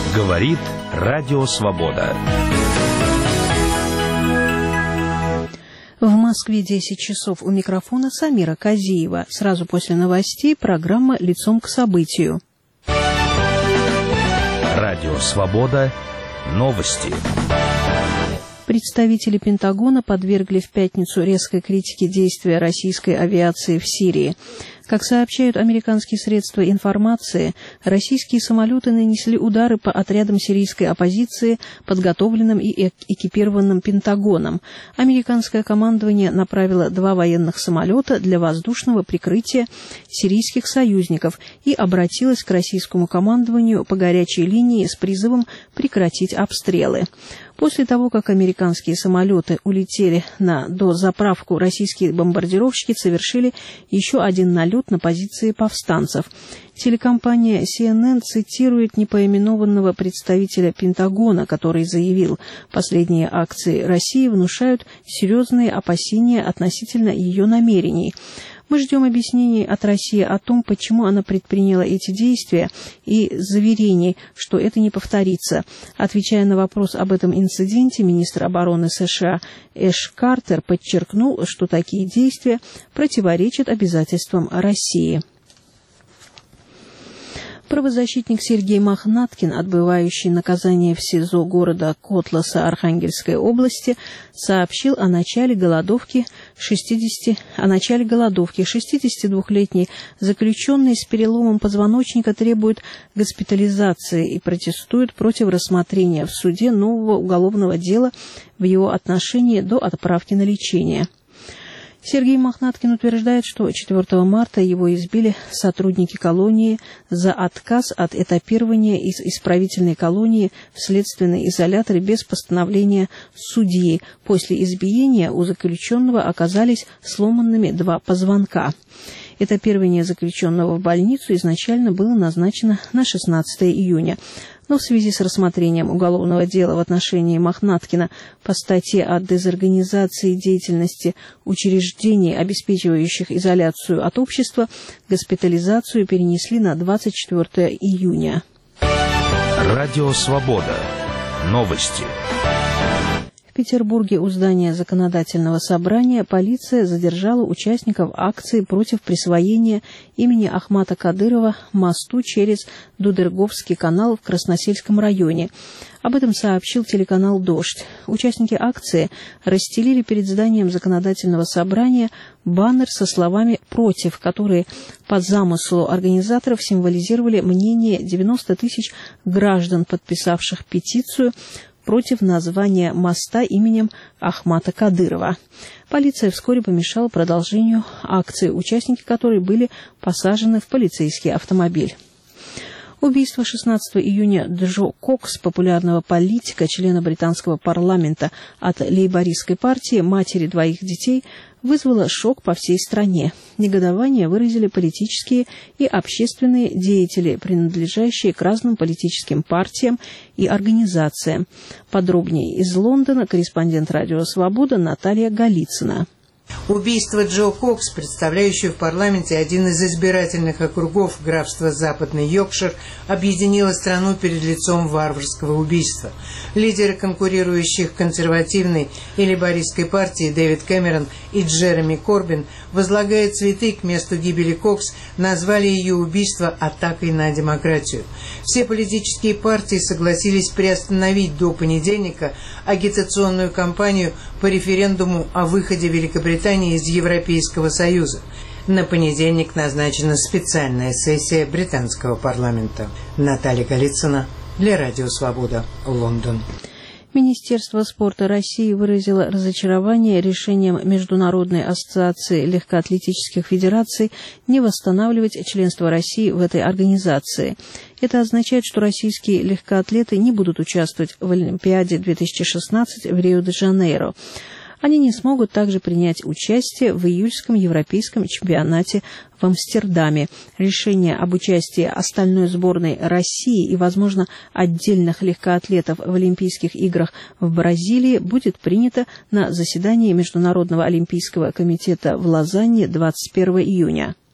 Говорит Радио Свобода. В Москве 10 часов. У микрофона Самира Казиева. Сразу после новостей программа «Лицом к событию». Радио Свобода. Новости. Представители Пентагона подвергли в пятницу резкой критике действия российской авиации в Сирии. Как сообщают американские средства информации, российские самолеты нанесли удары по отрядам сирийской оппозиции, подготовленным и экипированным Пентагоном. Американское командование направило 2 военных самолета для воздушного прикрытия сирийских союзников и обратилось к российскому командованию по горячей линии с призывом прекратить обстрелы. После того, как американские самолеты улетели на дозаправку, российские бомбардировщики совершили еще один налет на позиции повстанцев. Телекомпания CNN цитирует непоименованного представителя Пентагона, который заявил, последние акции России внушают серьезные опасения относительно ее намерений. Мы ждем объяснений от России о том, почему она предприняла эти действия, и заверений, что это не повторится. Отвечая на вопрос об этом инциденте, министр обороны США Эш Картер подчеркнул, что такие действия противоречат обязательствам России. Правозащитник Сергей Мохнаткин, отбывающий наказание в СИЗО города Котласа Архангельской области, сообщил о начале голодовки 62-летний заключенный с переломом позвоночника требует госпитализации и протестует против рассмотрения в суде нового уголовного дела в его отношении до отправки на лечение. Сергей Мохнаткин утверждает, что 4 марта его избили сотрудники колонии за отказ от этапирования из исправительной колонии в следственный изолятор без постановления судьи. После избиения у заключенного оказались сломанными 2 позвонка. Этапирование заключенного в больницу изначально было назначено на 16 июня. Но в связи с рассмотрением уголовного дела в отношении Мохнаткина по статье о дезорганизации деятельности учреждений, обеспечивающих изоляцию от общества, госпитализацию перенесли на 24 июня. Радио Свобода. Новости. В Петербурге у здания Законодательного собрания полиция задержала участников акции против присвоения имени Ахмата Кадырова мосту через Дудерговский канал в Красносельском районе. Об этом сообщил телеканал «Дождь». Участники акции расстелили перед зданием Законодательного собрания баннер со словами «против», которые по замыслу организаторов символизировали мнение 90 тысяч граждан, подписавших петицию против названия моста именем Ахмата Кадырова. Полиция вскоре помешала продолжению акции, участники которой были посажены в полицейский автомобиль. Убийство 16 июня Джо Кокс, популярного политика, члена британского парламента от лейбористской партии, матери 2 детей, вызвало шок по всей стране. Негодование выразили политические и общественные деятели, принадлежащие к разным политическим партиям и организациям. Подробнее из Лондона корреспондент «Радио Свобода» Наталья Голицына. Убийство Джо Кокс, представляющего в парламенте один из избирательных округов графства Западный Йоркшир, объединило страну перед лицом варварского убийства. Лидеры конкурирующих консервативной и лейбористской партии Дэвид Кэмерон и Джереми Корбин, возлагая цветы к месту гибели Кокс, назвали ее убийство атакой на демократию. Все политические партии согласились приостановить до понедельника агитационную кампанию по референдуму о выходе Великобритании из Европейского Союза. На понедельник назначена специальная сессия британского парламента. Наталья Голицына для Радио Свобода, Лондон. Министерство спорта России выразило разочарование решением Международной ассоциации легкоатлетических федераций не восстанавливать членство России в этой организации. Это означает, что российские легкоатлеты не будут участвовать в Олимпиаде 2016 в Рио-де-Жанейро. Они не смогут также принять участие в июльском европейском чемпионате в Амстердаме. Решение об участии остальной сборной России и, возможно, отдельных легкоатлетов в Олимпийских играх в Бразилии будет принято на заседании Международного олимпийского комитета в Лозанне 21 июня.